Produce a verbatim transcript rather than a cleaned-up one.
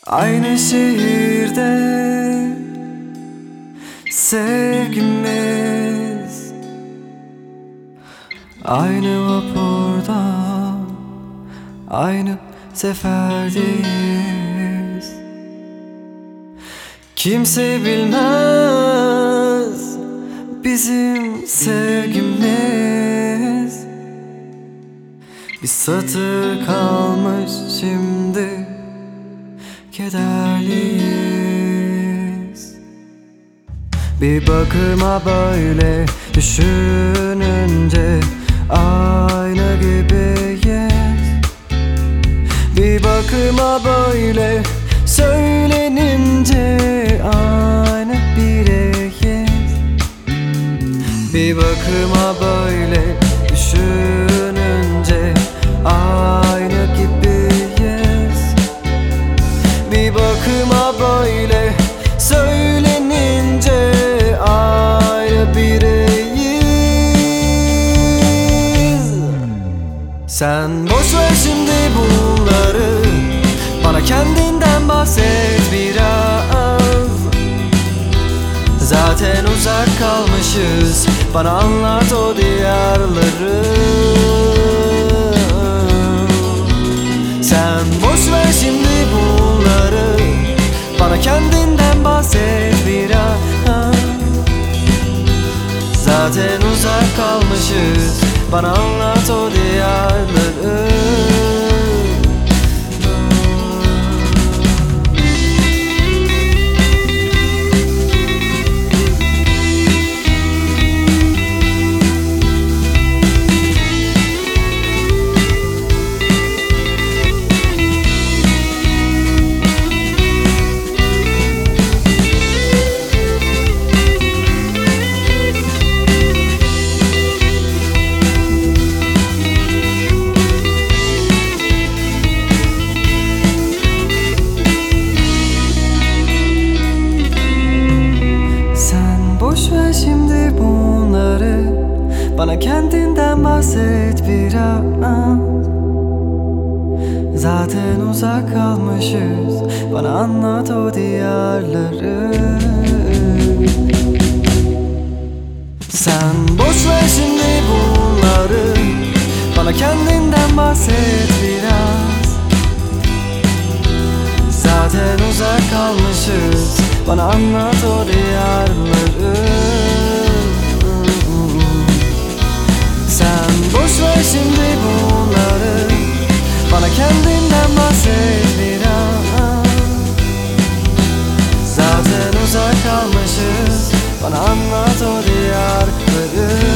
Aynı şehirde sevgimiz, aynı vapurda, aynı seferdeyiz. Kimse bilmez bizim sevgimiz. Bir satır kalmış şimdi, kederliyiz. Bir bakıma böyle düşününce aynı gibiyiz. Bir bakıma böyle söylenince aynı bireyiz. Bir bakıma böyle düşününce aynı gibiyiz. Bir bakıma böyle söylenince aynı bireyiz. Sen boş ver şimdi bunları, bana kendinden bahset biraz. Zaten uzak kalmışız, bana anlat o diyarları. Sen boş ver şimdi bunları, bana kendinden bahset biraz. Zaten uzak kalmışız, bana anlat o diyarları. Boş ver şimdi bunları, bana kendinden bahset biraz. Zaten uzak kalmışız, bana anlat o diyarları. Sen boş ver şimdi bunları, bana kendinden bahset biraz. Zaten uzak kalmışız, bana anlat o diyarları. Sen boş ver şimdi bunları, bana kendinden bahset biraz. Zaten uzak kalmışız, bana anlat o diyarları.